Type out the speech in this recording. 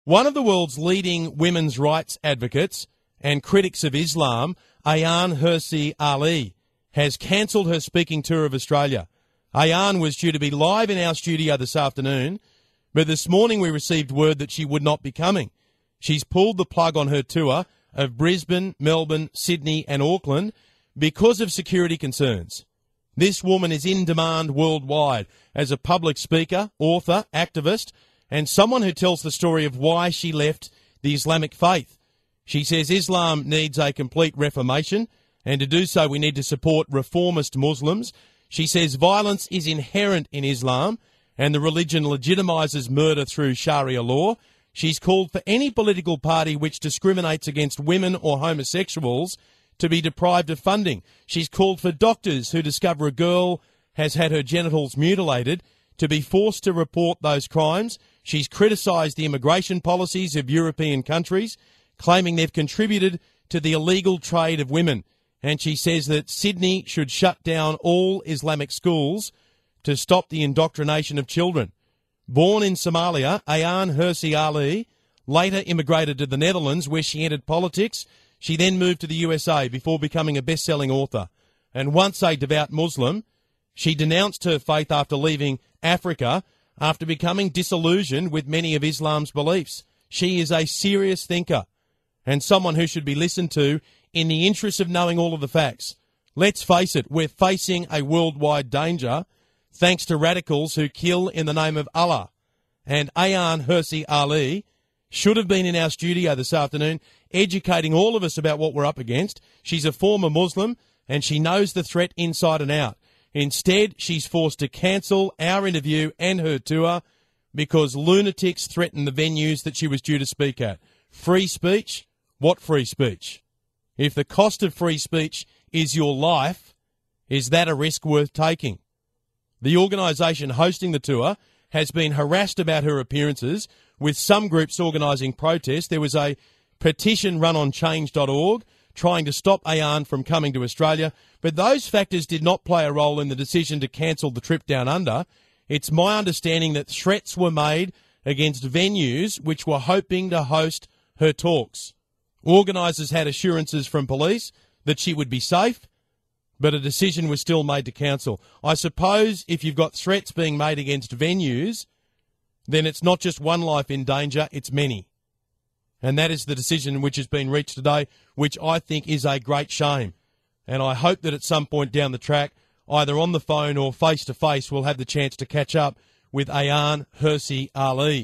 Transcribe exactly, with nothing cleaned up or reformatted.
One of the world's leading women's rights advocates and critics of Islam, Ayaan Hirsi Ali, has cancelled her speaking tour of Australia. Ayaan was due to be live in our studio this afternoon, but this morning we received word that she would not be coming. She's pulled the plug on her tour of Brisbane, Melbourne, Sydney and Auckland because of security concerns. This woman is in demand worldwide as a public speaker, author, activist, and someone who tells the story of why she left the Islamic faith. She says Islam needs a complete reformation, and to do so we need to support reformist Muslims. She says violence is inherent in Islam, and the religion legitimises murder through Sharia law. She's called for any political party which discriminates against women or homosexuals to be deprived of funding. She's called for doctors who discover a girl has had her genitals mutilated to be forced to report those crimes. She's criticised the immigration policies of European countries, claiming they've contributed to the illegal trade of women. And she says that Sydney should shut down all Islamic schools to stop the indoctrination of children. Born in Somalia, Ayaan Hirsi Ali later immigrated to the Netherlands, where she entered politics. She then moved to the U S A before becoming a best-selling author. And once a devout Muslim, she denounced her faith after leaving Africa after becoming disillusioned with many of Islam's beliefs. She is a serious thinker and someone who should be listened to in the interest of knowing all of the facts. Let's face it, we're facing a worldwide danger thanks to radicals who kill in the name of Allah. And Ayaan Hirsi Ali should have been in our studio this afternoon educating all of us about what we're up against. She's a former Muslim and she knows the threat inside and out. Instead, she's forced to cancel our interview and her tour because lunatics threaten the venues that she was due to speak at. Free speech? What free speech? If the cost of free speech is your life, is that a risk worth taking? The organisation hosting the tour has been harassed about her appearances, with some groups organising protests. There was a petition run on change dot org trying to stop Ayaan from coming to Australia, but those factors did not play a role in the decision to cancel the trip down under. It's my understanding that threats were made against venues which were hoping to host her talks. Organisers had assurances from police that she would be safe, but a decision was still made to cancel. I suppose if you've got threats being made against venues, then it's not just one life in danger, it's many. And that is the decision which has been reached today, which I think is a great shame. And I hope that at some point down the track, either on the phone or face-to-face, we'll have the chance to catch up with Ayaan Hirsi Ali.